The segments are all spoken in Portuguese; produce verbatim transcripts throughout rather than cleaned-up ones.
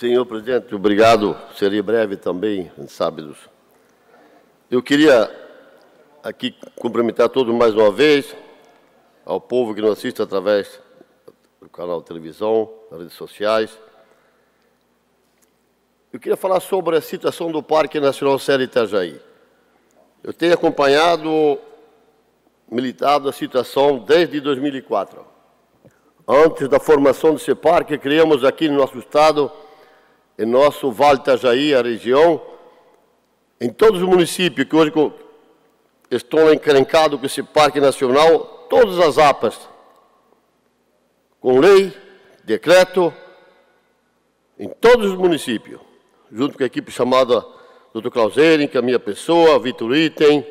Senhor presidente, obrigado. Serei breve também, a gente sabe dos... Eu queria aqui cumprimentar todos mais uma vez, ao povo que nos assiste através do canal de televisão, das redes sociais. Eu queria falar sobre a situação do Parque Nacional Serra Itajaí. Eu tenho acompanhado, militado a situação desde dois mil e quatro. Antes da formação desse parque, criamos aqui no nosso estado, em nosso Vale Itajaí, a região, em todos os municípios que hoje estão encrencados com esse Parque Nacional, todas as A P As, com lei, decreto, em todos os municípios, junto com a equipe chamada doutor Clauseiren, que é a minha pessoa, Vitor Item,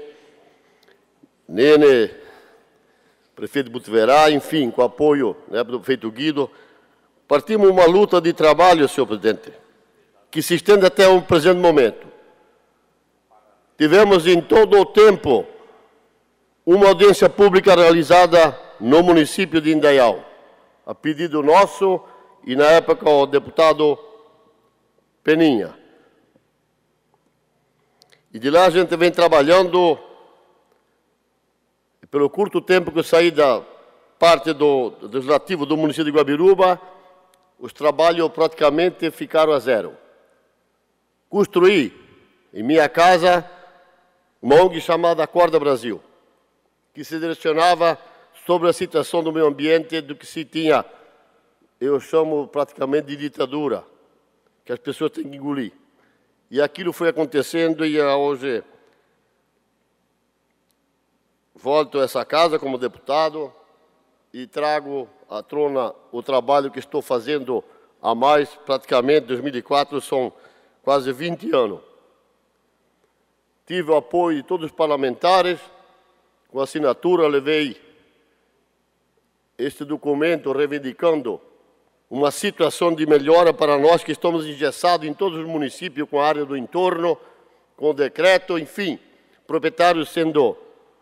Nene, prefeito de Botuverá, enfim, com apoio, né, do prefeito Guido, partimos uma luta de trabalho, senhor presidente, que se estende até o presente momento. Tivemos em todo o tempo uma audiência pública realizada no município de Indaial, a pedido nosso e, na época, o deputado Peninha. E de lá a gente vem trabalhando, pelo curto tempo que eu saí da parte do, do legislativo do município de Guabiruba, os trabalhos praticamente ficaram a zero. Construí em minha casa uma O N G chamada Acorda Brasil, que se direcionava sobre a situação do meio ambiente, do que se tinha, eu chamo praticamente de ditadura, que as pessoas têm que engolir. E aquilo foi acontecendo e hoje volto a essa casa como deputado e trago à tona o trabalho que estou fazendo há mais, praticamente, dois mil e quatro, são quase vinte anos. Tive o apoio de todos os parlamentares, com assinatura levei este documento reivindicando uma situação de melhora para nós que estamos engessados em todos os municípios com a área do entorno, com o decreto, enfim, proprietários sendo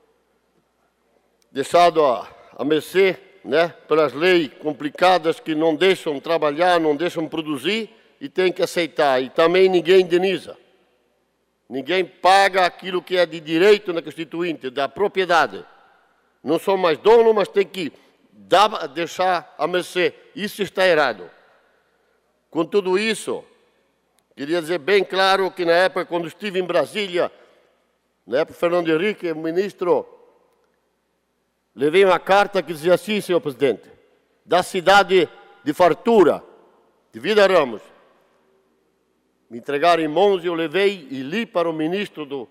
deixados a, a mercê, né, pelas leis complicadas que não deixam trabalhar, não deixam produzir e tem que aceitar. E também ninguém indeniza. Ninguém paga aquilo que é de direito na Constituinte, da propriedade. Não são mais donos, mas tem que dar, deixar a mercê. Isso está errado. Com tudo isso, queria dizer bem claro que na época, quando estive em Brasília, na época Fernando Henrique, ministro, levei uma carta que dizia assim, senhor presidente, da cidade de fartura, de Vida Ramos. Me entregaram em mãos e eu levei e li para o ministro do,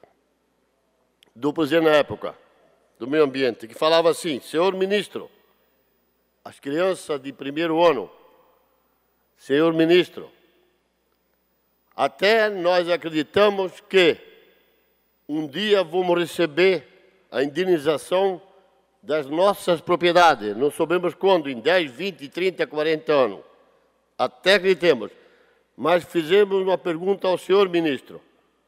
do presidente na época, do meio ambiente, que falava assim, senhor ministro, as crianças de primeiro ano, senhor ministro, até nós acreditamos que um dia vamos receber a indenização das nossas propriedades. Não sabemos quando, em dez, vinte, trinta, quarenta anos. Até acreditemos. Mas fizemos uma pergunta ao senhor ministro.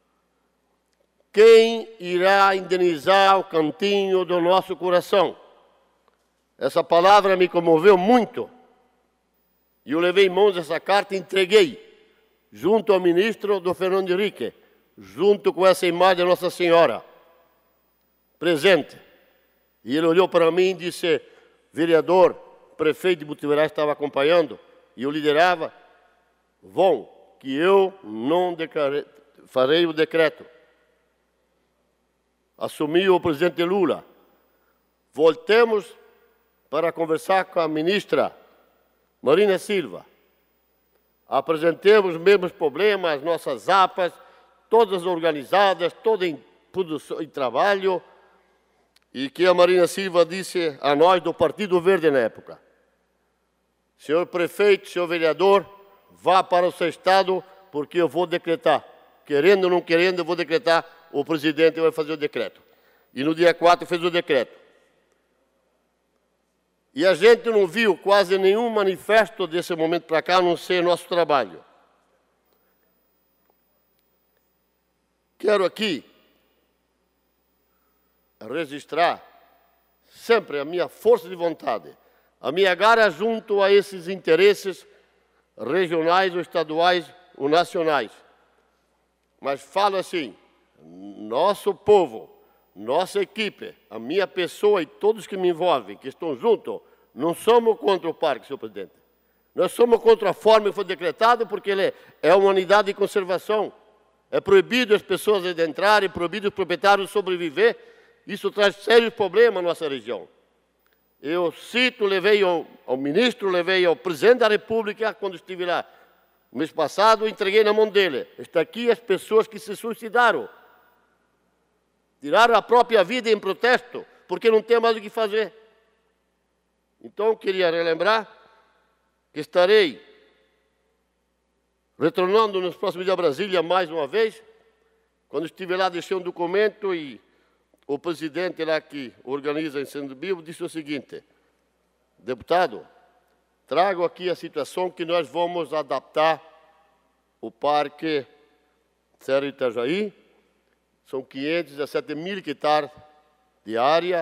Quem irá indenizar o cantinho do nosso coração? Essa palavra me comoveu muito. E eu levei em mãos essa carta e entreguei, junto ao ministro do Fernando Henrique, junto com essa imagem da Nossa Senhora, presente. E ele olhou para mim e disse, vereador, prefeito de Botuverá estava acompanhando, e eu liderava, vão, que eu não declarei, farei o decreto. Assumiu o presidente Lula. Voltemos para conversar com a ministra Marina Silva. Apresentemos os mesmos problemas, as nossas A P As, todas organizadas, todas em produção e trabalho, e que a Marina Silva disse a nós do Partido Verde na época, senhor prefeito, senhor vereador, vá para o seu estado, porque eu vou decretar. Querendo ou não querendo, eu vou decretar, o presidente vai fazer o decreto. E no dia quatro fez o decreto. E a gente não viu quase nenhum manifesto desse momento para cá, a não ser nosso trabalho. Quero aqui registrar sempre a minha força de vontade, a minha garra junto a esses interesses regionais ou estaduais ou nacionais. Mas falo assim, nosso povo, nossa equipe, a minha pessoa e todos que me envolvem, que estão juntos, não somos contra o parque, senhor presidente. Nós somos contra a forma que foi decretado, porque ele é uma unidade de conservação. É proibido as pessoas adentrarem, é proibido os proprietários sobreviver. Isso traz sérios problemas à nossa região. Eu cito, levei ao, ao ministro, levei ao presidente da República, quando estive lá no mês passado, entreguei na mão dele. Está aqui as pessoas que se suicidaram. Tiraram a própria vida em protesto, porque não tem mais o que fazer. Então, queria relembrar que estarei retornando nos próximos dias a Brasília mais uma vez. Quando estiver lá, deixei um documento e o presidente lá que organiza o Incêndio Vivo disse o seguinte: deputado, trago aqui a situação que nós vamos adaptar o Parque Serra Itajaí. São quinhentos e dezessete mil hectares de área,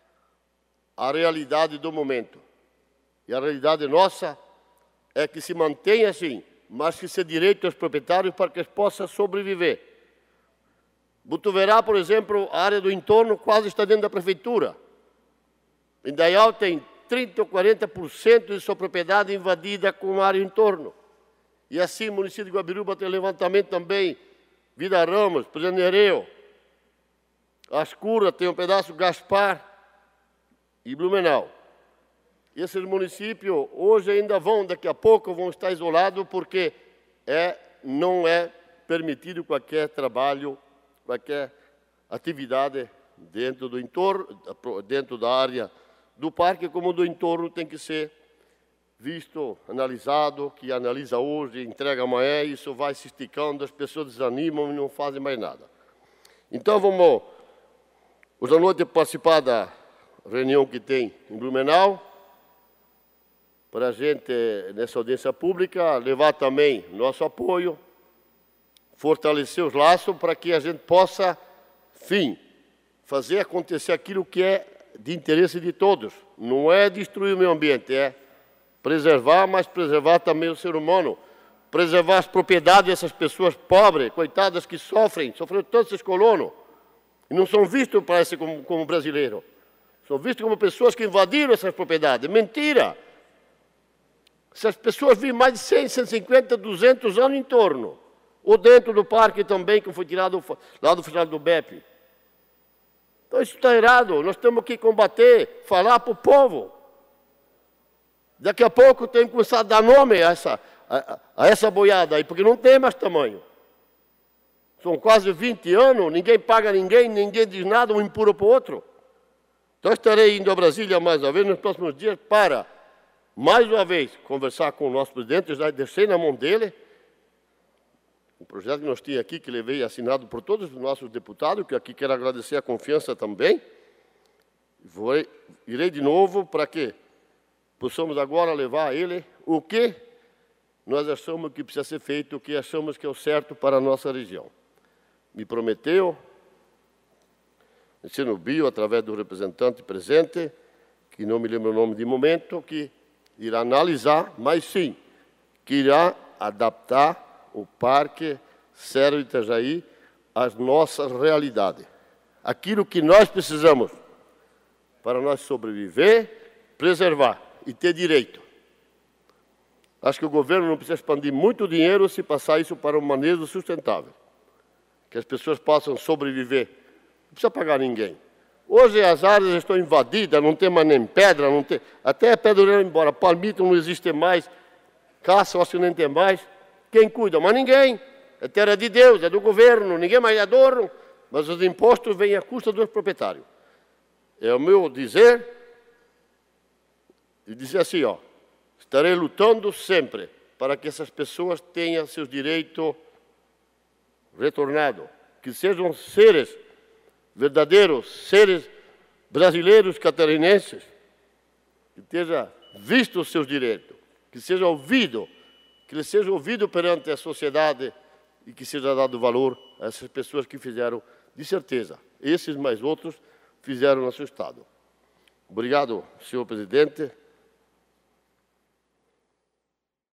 a realidade do momento. E a realidade nossa é que se mantenha assim, mas que se direito aos proprietários para que eles possam sobreviver. Botuverá, por exemplo, a área do entorno quase está dentro da prefeitura. Indaial tem trinta ou quarenta por cento de sua propriedade invadida com a área em torno. E assim o município de Guabiruba tem levantamento também, Vida Ramos, Presidente Nereu, Ascura tem um pedaço, Gaspar e Blumenau. Esses municípios hoje ainda vão, daqui a pouco, vão estar isolados porque é, não é permitido qualquer trabalho, qualquer atividade dentro do entorno, dentro da área do parque, como do entorno tem que ser visto, analisado, que analisa hoje, entrega amanhã, isso vai se esticando, as pessoas desanimam e não fazem mais nada. Então, vamos, hoje à noite, participar da reunião que tem em Blumenau, para a gente, nessa audiência pública, levar também nosso apoio, fortalecer os laços para que a gente possa, enfim, fazer acontecer aquilo que é de interesse de todos. Não é destruir o meio ambiente, é preservar, mas preservar também o ser humano, preservar as propriedades dessas pessoas pobres, coitadas, que sofrem, sofreram tanto esses colonos, e não são vistos, parece, como, como brasileiros. São vistos como pessoas que invadiram essas propriedades. Mentira! Essas pessoas vivem mais de cem, cento e cinquenta, duzentos anos em torno. Ou dentro do parque também, que foi tirado lá do final do B E P. Então isso está errado. Nós temos que combater, falar para o povo. Daqui a pouco tem que começar a dar nome a essa, a, a essa boiada aí, porque não tem mais tamanho. São quase vinte anos, ninguém paga ninguém, ninguém diz nada, um empurra para o outro. Então estarei indo a Brasília mais uma vez nos próximos dias para, mais uma vez, conversar com o nosso presidente, já deixei na mão dele um projeto que nós tínhamos aqui, que levei assinado por todos os nossos deputados, que aqui quero agradecer a confiança também. Vou, irei de novo para que possamos agora levar a ele o que nós achamos que precisa ser feito, o que achamos que é o certo para a nossa região. Me prometeu, ensino bio, através do representante presente, que não me lembro o nome de momento, que irá analisar, mas sim, que irá adaptar o Parque Serra Itajaí às nossas realidades. Aquilo que nós precisamos para nós sobreviver, preservar e ter direito. Acho que o governo não precisa expandir muito dinheiro se passar isso para um manejo sustentável. Que as pessoas possam sobreviver. Não precisa pagar ninguém. Hoje as áreas estão invadidas, não tem mais nem pedra, não tem, até a pedra embora, palmito não existe mais, caça, acho que nem tem mais. Quem cuida? Mas ninguém. É terra de Deus, é do governo, ninguém mais é dono, mas os impostos vêm à custa dos proprietários. É o meu dizer, e dizer assim, ó, estarei lutando sempre para que essas pessoas tenham seus direitos retornados, que sejam seres verdadeiros, seres brasileiros catarinenses, que tenham visto os seus direitos, que sejam ouvidos, que ele seja ouvido perante a sociedade e que seja dado valor a essas pessoas que fizeram, de certeza, esses mais outros, fizeram no seu Estado. Obrigado, senhor presidente.